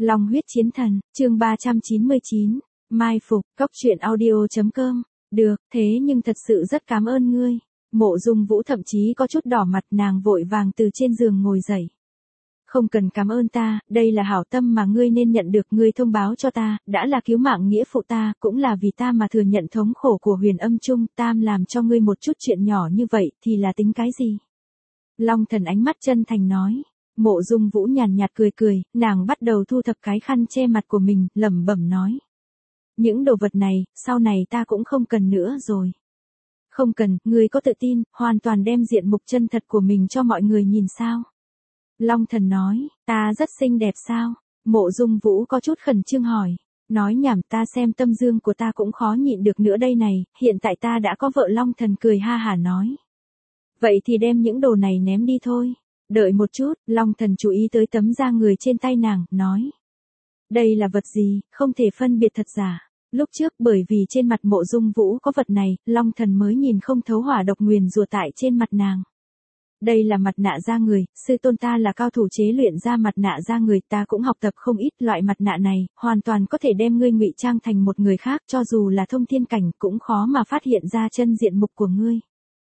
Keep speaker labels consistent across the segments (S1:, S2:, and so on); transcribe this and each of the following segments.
S1: Long huyết chiến thần, chương 399, Mai Phục, Cóc truyện audio.com. Được, thế nhưng thật sự rất cảm ơn ngươi. Mộ Dung Vũ thậm chí có chút đỏ mặt, nàng vội vàng từ trên giường ngồi dậy. Không cần cảm ơn ta, đây là hảo tâm mà ngươi nên nhận được, ngươi thông báo cho ta, đã là cứu mạng nghĩa phụ ta, cũng là vì ta mà thừa nhận thống khổ của Huyền Âm Chung, tam làm cho ngươi một chút chuyện nhỏ như vậy, thì là tính cái gì? Long Thần ánh mắt chân thành nói. Mộ Dung Vũ nhàn nhạt cười cười, nàng bắt đầu thu thập cái khăn che mặt của mình, lẩm bẩm nói. Những đồ vật này, sau này ta cũng không cần nữa rồi. Không cần, ngươi có tự tin, hoàn toàn đem diện mục chân thật của mình cho mọi người nhìn sao? Long Thần nói, ta rất xinh đẹp sao? Mộ Dung Vũ có chút khẩn trương hỏi. Nói nhảm, ta xem tâm dương của ta cũng khó nhịn được nữa đây này, hiện tại ta đã có vợ. Long Thần cười ha hả nói. Vậy thì đem những đồ này ném đi thôi. Đợi một chút, Long Thần chú ý tới tấm da người trên tay nàng, nói. Đây là vật gì, không thể phân biệt thật giả. Lúc trước bởi vì trên mặt Mộ Dung Vũ có vật này, Long Thần mới nhìn không thấu hỏa độc nguyền rủa tại trên mặt nàng. Đây là mặt nạ da người, sư tôn ta là cao thủ chế luyện ra mặt nạ da người, ta cũng học tập không ít. Loại mặt nạ này, hoàn toàn có thể đem ngươi ngụy trang thành một người khác, cho dù là thông thiên cảnh cũng khó mà phát hiện ra chân diện mục của ngươi.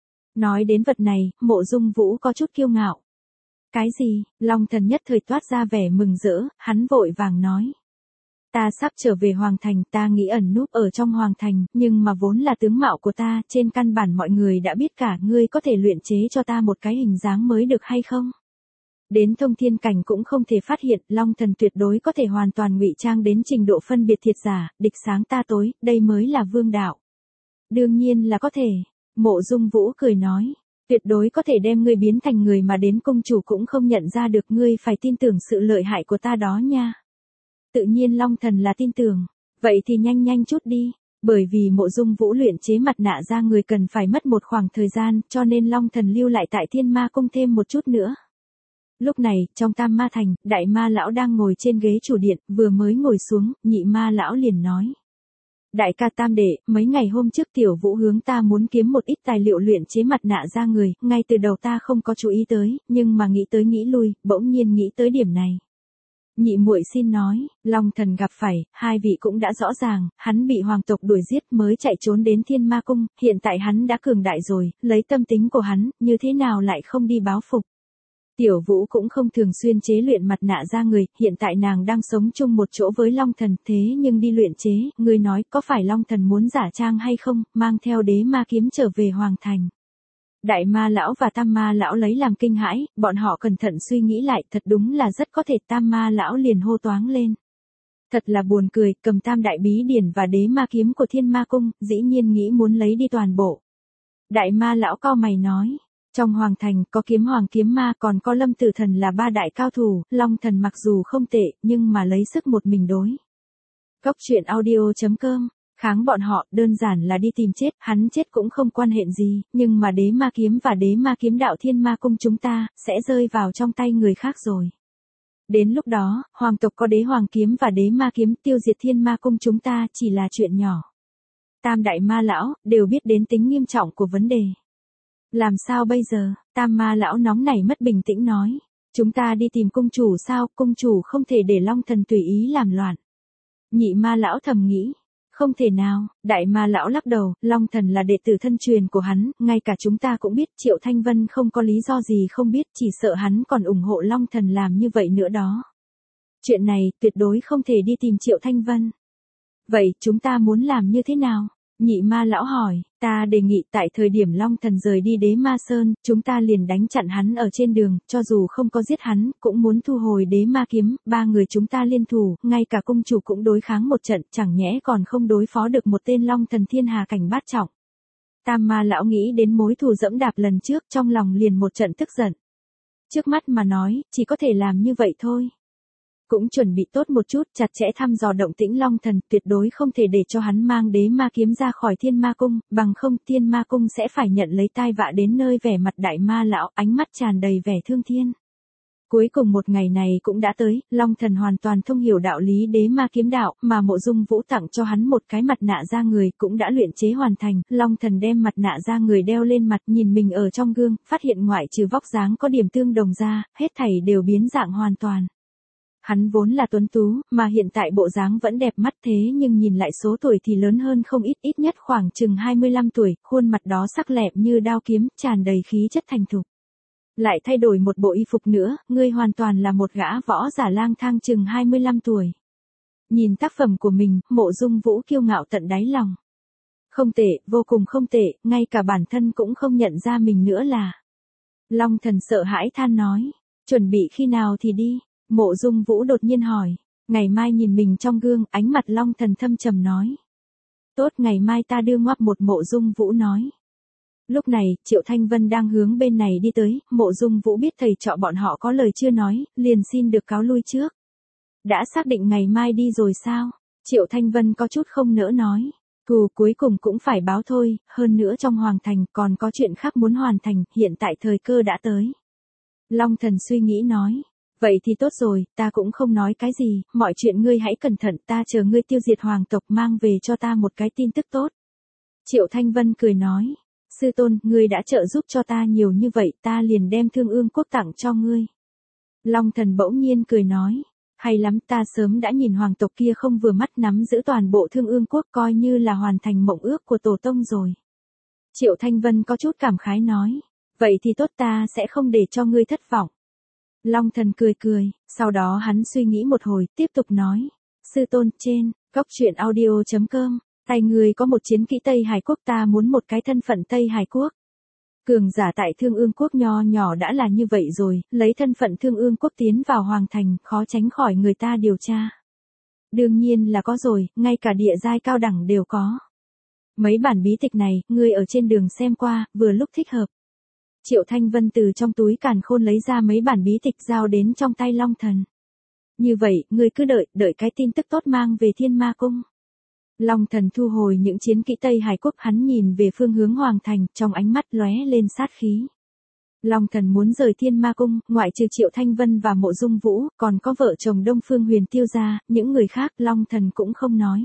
S1: Nói đến vật này, Mộ Dung Vũ có chút kiêu ngạo. Cái gì? Long Thần nhất thời toát ra vẻ mừng rỡ, hắn vội vàng nói. Ta sắp trở về Hoàng Thành, ta nghĩ ẩn núp ở trong Hoàng Thành, nhưng mà vốn là tướng mạo của ta, trên căn bản mọi người đã biết cả, ngươi có thể luyện chế cho ta một cái hình dáng mới được hay không? Đến thông thiên cảnh cũng không thể phát hiện, Long Thần tuyệt đối có thể hoàn toàn ngụy trang đến trình độ phân biệt thiệt giả, địch sáng ta tối, đây mới là vương đạo. Đương nhiên là có thể, Mộ Dung Vũ cười nói. Tuyệt đối có thể đem ngươi biến thành người mà đến công chủ cũng không nhận ra được, ngươi phải tin tưởng sự lợi hại của ta đó nha. Tự nhiên Long Thần là tin tưởng, vậy thì nhanh chút đi, bởi vì Mộ Dung Vũ luyện chế mặt nạ da người cần phải mất một khoảng thời gian, cho nên Long Thần lưu lại tại Thiên Ma Cung thêm một chút nữa. Lúc này, trong Tam Ma Thành, Đại Ma Lão đang ngồi trên ghế chủ điện, vừa mới ngồi xuống, Nhị Ma Lão liền nói. Đại ca Tam đệ, mấy ngày hôm trước Tiểu Vũ hướng ta muốn kiếm một ít tài liệu luyện chế mặt nạ da người, ngay từ đầu ta không có chú ý tới, nhưng mà nghĩ tới nghĩ lui, bỗng nhiên nghĩ tới điểm này. Nhị muội xin nói, Long Thần gặp phải, hai vị cũng đã rõ ràng, hắn bị hoàng tộc đuổi giết mới chạy trốn đến Thiên Ma Cung, hiện tại hắn đã cường đại rồi, lấy tâm tính của hắn, như thế nào lại không đi báo phục. Tiểu Vũ cũng không thường xuyên chế luyện mặt nạ da người, hiện tại nàng đang sống chung một chỗ với Long Thần, thế nhưng đi luyện chế, ngươi nói có phải Long Thần muốn giả trang hay không, mang theo đế ma kiếm trở về Hoàng Thành. Đại Ma Lão và Tam Ma Lão lấy làm kinh hãi, bọn họ cẩn thận suy nghĩ lại, thật đúng là rất có thể. Tam Ma Lão liền hô toáng lên. Thật là buồn cười, cầm Tam Đại Bí Điển và đế ma kiếm của Thiên Ma Cung, dĩ nhiên nghĩ muốn lấy đi toàn bộ. Đại Ma Lão cau mày nói. Trong Hoàng Thành có Kiếm Hoàng Kiếm Ma, còn có Lâm Tử Thần là ba đại cao thủ, Long Thần mặc dù không tệ, nhưng mà lấy sức một mình đối. Cóc truyện audio.com, kháng bọn họ, đơn giản là đi tìm chết, hắn chết cũng không quan hệ gì, nhưng mà đế ma kiếm và đế ma kiếm đạo Thiên Ma Cung chúng ta, sẽ rơi vào trong tay người khác rồi. Đến lúc đó, hoàng tộc có đế hoàng kiếm và đế ma kiếm tiêu diệt Thiên Ma Cung chúng ta chỉ là chuyện nhỏ. Tam Đại Ma Lão, đều biết đến tính nghiêm trọng của vấn đề. Làm sao bây giờ? Tam Ma Lão nóng nảy mất bình tĩnh nói. Chúng ta đi tìm cung chủ sao? Cung chủ không thể để Long Thần tùy ý làm loạn. Nhị Ma Lão thầm nghĩ. Không thể nào. Đại Ma Lão lắc đầu. Long Thần là đệ tử thân truyền của hắn. Ngay cả chúng ta cũng biết Triệu Thanh Vân không có lý do gì không biết. Chỉ sợ hắn còn ủng hộ Long Thần làm như vậy nữa đó. Chuyện này tuyệt đối không thể đi tìm Triệu Thanh Vân. Vậy chúng ta muốn làm như thế nào? Nhị Ma Lão hỏi, ta đề nghị tại thời điểm Long Thần rời đi Đế Ma Sơn, chúng ta liền đánh chặn hắn ở trên đường, cho dù không có giết hắn, cũng muốn thu hồi đế ma kiếm, ba người chúng ta liên thủ, ngay cả cung chủ cũng đối kháng một trận, chẳng nhẽ còn không đối phó được một tên Long Thần thiên hà cảnh bát trọng. Tam Ma Lão nghĩ đến mối thù dẫm đạp lần trước, trong lòng liền một trận tức giận. Trước mắt mà nói, chỉ có thể làm như vậy thôi. Cũng chuẩn bị tốt một chút, chặt chẽ thăm dò động tĩnh Long Thần, tuyệt đối không thể để cho hắn mang đế ma kiếm ra khỏi Thiên Ma Cung, bằng không Thiên Ma Cung sẽ phải nhận lấy tai vạ đến nơi. Vẻ mặt Đại Ma Lão, ánh mắt tràn đầy vẻ thương thiên. Cuối cùng một ngày này cũng đã tới, Long Thần hoàn toàn thông hiểu đạo lý đế ma kiếm đạo, mà Mộ Dung Vũ tặng cho hắn một cái mặt nạ da người cũng đã luyện chế hoàn thành. Long Thần đem mặt nạ da người đeo lên mặt, nhìn mình ở trong gương, phát hiện ngoại trừ vóc dáng có điểm tương đồng ra, hết thảy đều biến dạng hoàn toàn. Hắn vốn là tuấn tú, mà hiện tại bộ dáng vẫn đẹp mắt thế nhưng nhìn lại số tuổi thì lớn hơn không ít, ít nhất khoảng chừng 25 tuổi, khuôn mặt đó sắc lẹm như đao kiếm, tràn đầy khí chất thành thục. Lại thay đổi một bộ y phục nữa, ngươi hoàn toàn là một gã võ giả lang thang chừng 25 tuổi. Nhìn tác phẩm của mình, Mộ Dung Vũ kiêu ngạo tận đáy lòng. Không tệ, vô cùng không tệ, ngay cả bản thân cũng không nhận ra mình nữa là. Long Thần sợ hãi than nói, chuẩn bị khi nào thì đi, Mộ Dung Vũ đột nhiên hỏi, ngày mai nhìn mình trong gương, ánh mặt Long Thần thâm trầm nói. Tốt, ngày mai ta đưa ngoắc một, Mộ Dung Vũ nói. Lúc này, Triệu Thanh Vân đang hướng bên này đi tới, Mộ Dung Vũ biết thầy trọ bọn họ có lời chưa nói, liền xin được cáo lui trước. Đã xác định ngày mai đi rồi sao? Triệu Thanh Vân có chút không nỡ nói. Thù cuối cùng cũng phải báo thôi, hơn nữa trong Hoàng Thành còn có chuyện khác muốn hoàn thành, hiện tại thời cơ đã tới. Long Thần suy nghĩ nói. Vậy thì tốt rồi, ta cũng không nói cái gì, mọi chuyện ngươi hãy cẩn thận, ta chờ ngươi tiêu diệt hoàng tộc mang về cho ta một cái tin tức tốt. Triệu Thanh Vân cười nói. Sư tôn, ngươi đã trợ giúp cho ta nhiều như vậy, ta liền đem Thương Ương Quốc tặng cho ngươi. Long Thần bỗng nhiên cười nói. Hay lắm, ta sớm đã nhìn hoàng tộc kia không vừa mắt, nắm giữ toàn bộ Thương Ương Quốc, coi như là hoàn thành mộng ước của tổ tông rồi. Triệu Thanh Vân có chút cảm khái nói. Vậy thì tốt, ta sẽ không để cho ngươi thất vọng. Long Thần cười cười, sau đó hắn suy nghĩ một hồi, tiếp tục nói. Sư tôn, trên, goctruyện.audio.com, tay người có một chiến kỹ Tây Hải Quốc, ta muốn một cái thân phận Tây Hải Quốc. Cường giả tại Thương Ương Quốc nho nhỏ đã là như vậy rồi, lấy thân phận Thương Ương Quốc tiến vào Hoàng Thành, khó tránh khỏi người ta điều tra. Đương nhiên là có rồi, ngay cả địa giai cao đẳng đều có. Mấy bản bí tịch này, ngươi ở trên đường xem qua, vừa lúc thích hợp. Triệu Thanh Vân từ trong túi càn khôn lấy ra mấy bản bí tịch giao đến trong tay Long Thần. Như vậy, ngươi cứ đợi cái tin tức tốt mang về Thiên Ma Cung. Long Thần thu hồi những chiến kỹ Tây Hải Quốc, hắn nhìn về phương hướng Hoàng Thành, trong ánh mắt lóe lên sát khí. Long Thần muốn rời Thiên Ma Cung, ngoại trừ Triệu Thanh Vân và Mộ Dung Vũ, còn có vợ chồng Đông Phương Huyền Tiêu gia, những người khác Long Thần cũng không nói.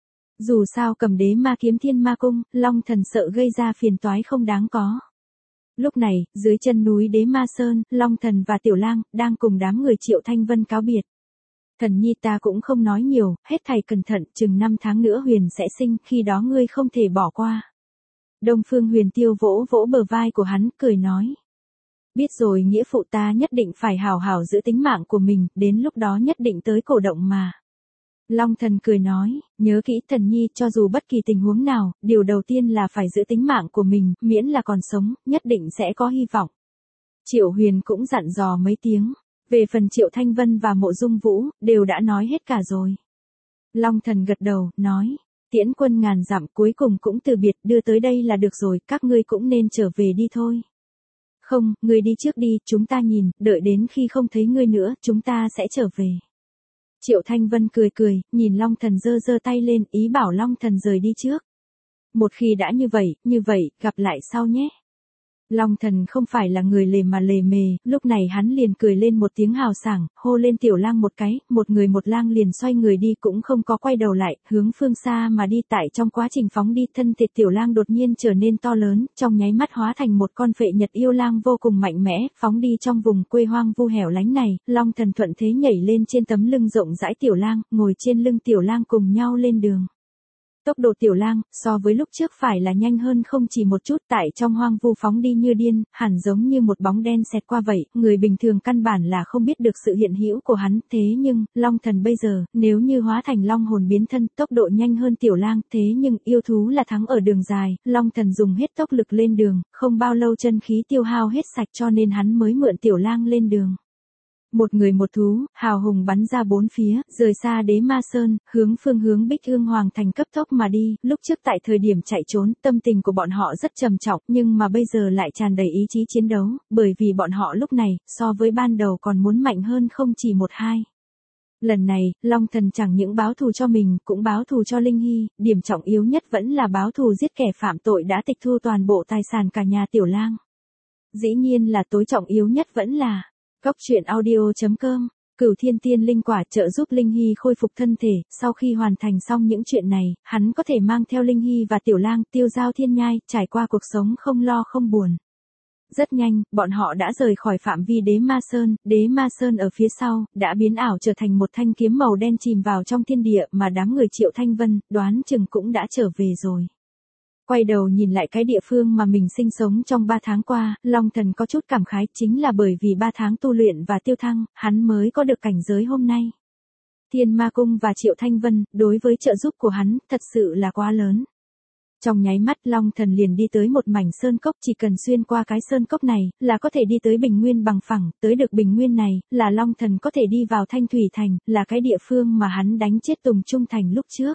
S1: Dù sao cầm đế ma kiếm Thiên Ma Cung, Long Thần sợ gây ra phiền toái không đáng có. Lúc này, dưới chân núi Đế Ma Sơn, Long Thần và Tiểu Lang đang cùng đám người Triệu Thanh Vân cáo biệt. Thần nhi, ta cũng không nói nhiều, hết thầy cẩn thận, chừng 5 tháng nữa Huyền sẽ sinh, khi đó ngươi không thể bỏ qua. Đông Phương Huyền Tiêu vỗ vỗ bờ vai của hắn, cười nói. Biết rồi, nghĩa phụ, ta nhất định phải hảo hảo giữ tính mạng của mình, đến lúc đó nhất định tới cổ động mà. Long Thần cười nói, nhớ kỹ thần nhi, cho dù bất kỳ tình huống nào, điều đầu tiên là phải giữ tính mạng của mình, miễn là còn sống, nhất định sẽ có hy vọng. Triệu Huyền cũng dặn dò mấy tiếng, về phần Triệu Thanh Vân và Mộ Dung Vũ, đều đã nói hết cả rồi. Long Thần gật đầu, nói, tiễn quân ngàn dặm, cuối cùng cũng từ biệt, đưa tới đây là được rồi, các ngươi cũng nên trở về đi thôi. Không, ngươi đi trước đi, chúng ta nhìn, đợi đến khi không thấy ngươi nữa, chúng ta sẽ trở về. Triệu Thanh Vân cười cười, nhìn Long Thần giơ giơ tay lên, ý bảo Long Thần rời đi trước. Một khi đã như vậy, gặp lại sau nhé. Long Thần không phải là người lề mà lề mề, lúc này hắn liền cười lên một tiếng hào sảng, hô lên Tiểu Lang một cái, một người một lang liền xoay người đi, cũng không có quay đầu lại, hướng phương xa mà đi. Tại trong quá trình phóng đi, thân thể Tiểu Lang đột nhiên trở nên to lớn, trong nháy mắt hóa thành một con phệ nhật yêu lang vô cùng mạnh mẽ, phóng đi trong vùng quê hoang vu hẻo lánh này. Long Thần thuận thế nhảy lên trên tấm lưng rộng rãi Tiểu Lang, ngồi trên lưng Tiểu Lang cùng nhau lên đường. Tốc độ Tiểu Lang, so với lúc trước phải là nhanh hơn không chỉ một chút, tại trong hoang vu phóng đi như điên, hẳn giống như một bóng đen xẹt qua vậy, người bình thường căn bản là không biết được sự hiện hữu của hắn, thế nhưng, Long Thần bây giờ, nếu như hóa thành long hồn biến thân, tốc độ nhanh hơn Tiểu Lang, thế nhưng, yêu thú là thắng ở đường dài, Long Thần dùng hết tốc lực lên đường, không bao lâu chân khí tiêu hao hết sạch cho nên hắn mới mượn Tiểu Lang lên đường. Một người một thú, hào hùng bắn ra bốn phía, rời xa Đế Ma Sơn, hướng phương hướng Bích Hương Hoàng Thành cấp tốc mà đi. Lúc trước tại thời điểm chạy trốn, tâm tình của bọn họ rất trầm trọng, nhưng mà bây giờ lại tràn đầy ý chí chiến đấu, bởi vì bọn họ lúc này, so với ban đầu còn muốn mạnh hơn không chỉ một hai. Lần này, Long Thần chẳng những báo thù cho mình, cũng báo thù cho Linh Hy, điểm trọng yếu nhất vẫn là báo thù giết kẻ phạm tội đã tịch thu toàn bộ tài sản cả nhà Tiểu Lang. Dĩ nhiên là tối trọng yếu nhất vẫn là goctruyện.audio.com, Cửu Thiên Tiên Linh Quả trợ giúp Linh Hy khôi phục thân thể, sau khi hoàn thành xong những chuyện này, hắn có thể mang theo Linh Hy và Tiểu Lang tiêu giao thiên nhai, trải qua cuộc sống không lo không buồn. Rất nhanh, bọn họ đã rời khỏi phạm vi đế ma sơn ở phía sau, đã biến ảo trở thành một thanh kiếm màu đen chìm vào trong thiên địa mà đám người Triệu Thanh Vân, đoán chừng cũng đã trở về rồi. Quay đầu nhìn lại cái địa phương mà mình sinh sống trong 3 tháng qua, Long Thần có chút cảm khái, chính là bởi vì 3 tháng tu luyện và tiêu thăng, hắn mới có được cảnh giới hôm nay. Thiên Ma Cung và Triệu Thanh Vân, đối với trợ giúp của hắn, thật sự là quá lớn. Trong nháy mắt Long Thần liền đi tới một mảnh sơn cốc, chỉ cần xuyên qua cái sơn cốc này, là có thể đi tới bình nguyên bằng phẳng, tới được bình nguyên này, là Long Thần có thể đi vào Thanh Thủy Thành, là cái địa phương mà hắn đánh chết Tùng Trung Thành lúc trước.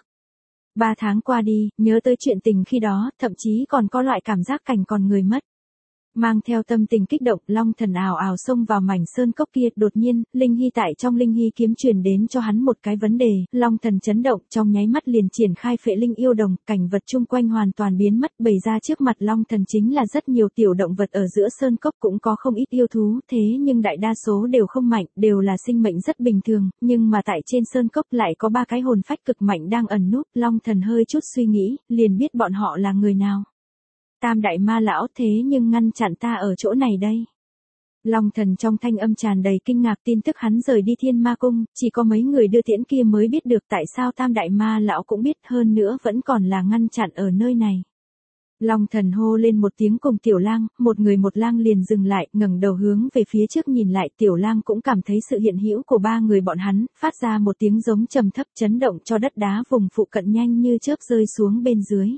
S1: 3 tháng qua đi, nhớ tới chuyện tình khi đó, thậm chí còn có loại cảm giác cảnh còn người mất. Mang theo tâm tình kích động, Long Thần ào ào xông vào mảnh sơn cốc kia, đột nhiên, Linh Hy tại trong Linh Hy kiếm truyền đến cho hắn một cái vấn đề, Long Thần chấn động, trong nháy mắt liền triển khai Phệ Linh yêu đồng, cảnh vật chung quanh hoàn toàn biến mất, bày ra trước mặt Long Thần chính là rất nhiều tiểu động vật ở giữa sơn cốc, cũng có không ít yêu thú, thế nhưng đại đa số đều không mạnh, đều là sinh mệnh rất bình thường, nhưng mà tại trên sơn cốc lại có 3 cái hồn phách cực mạnh đang ẩn núp, Long Thần hơi chút suy nghĩ, liền biết bọn họ là người nào. Tam đại ma lão, thế nhưng ngăn chặn ta ở chỗ này đây. Long Thần trong thanh âm tràn đầy kinh ngạc, tin tức hắn rời đi Thiên Ma Cung, chỉ có mấy người đưa tiễn kia mới biết được, tại sao tam đại ma lão cũng biết, hơn nữa vẫn còn là ngăn chặn ở nơi này. Long Thần hô lên một tiếng cùng Tiểu Lang, một người một lang liền dừng lại, ngẩng đầu hướng về phía trước nhìn lại, Tiểu Lang cũng cảm thấy sự hiện hữu của 3 người bọn hắn, phát ra một tiếng giống trầm thấp chấn động cho đất đá vùng phụ cận nhanh như chớp rơi xuống bên dưới.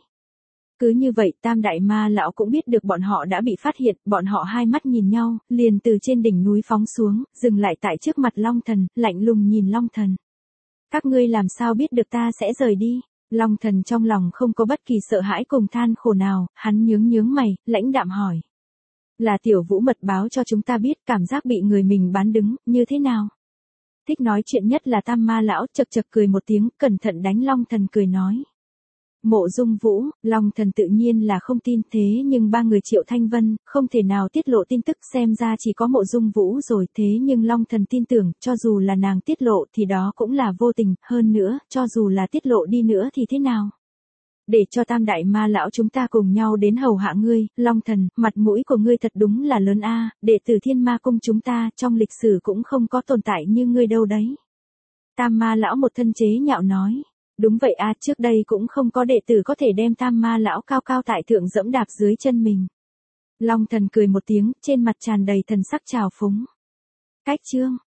S1: Cứ như vậy tam đại ma lão cũng biết được bọn họ đã bị phát hiện, bọn họ hai mắt nhìn nhau, liền từ trên đỉnh núi phóng xuống, dừng lại tại trước mặt Long Thần, lạnh lùng nhìn Long Thần. Các ngươi làm sao biết được ta sẽ rời đi? Long Thần trong lòng không có bất kỳ sợ hãi cùng than khổ nào, hắn nhướng mày, lãnh đạm hỏi. Là Tiểu Vũ mật báo cho chúng ta biết, cảm giác bị người mình bán đứng, như thế nào? Thích nói chuyện nhất là tam ma lão, chật chật cười một tiếng, cẩn thận đánh Long Thần cười nói. Mộ Dung Vũ, Long Thần tự nhiên là không tin, thế nhưng 3 người Triệu Thanh Vân, không thể nào tiết lộ tin tức, xem ra chỉ có Mộ Dung Vũ rồi, thế nhưng Long Thần tin tưởng, cho dù là nàng tiết lộ thì đó cũng là vô tình, hơn nữa, cho dù là tiết lộ đi nữa thì thế nào? Để cho tam đại ma lão chúng ta cùng nhau đến hầu hạ ngươi, Long Thần, mặt mũi của ngươi thật đúng là lớn a, đệ tử Thiên Ma Cung chúng ta, trong lịch sử cũng không có tồn tại như ngươi đâu đấy. Tam ma lão một thân chế nhạo nói. Đúng vậy a, trước đây cũng không có đệ tử có thể đem tam ma lão cao cao tại thượng dẫm đạp dưới chân mình. Long Thần cười một tiếng, trên mặt tràn đầy thần sắc trào phúng. Cách chương.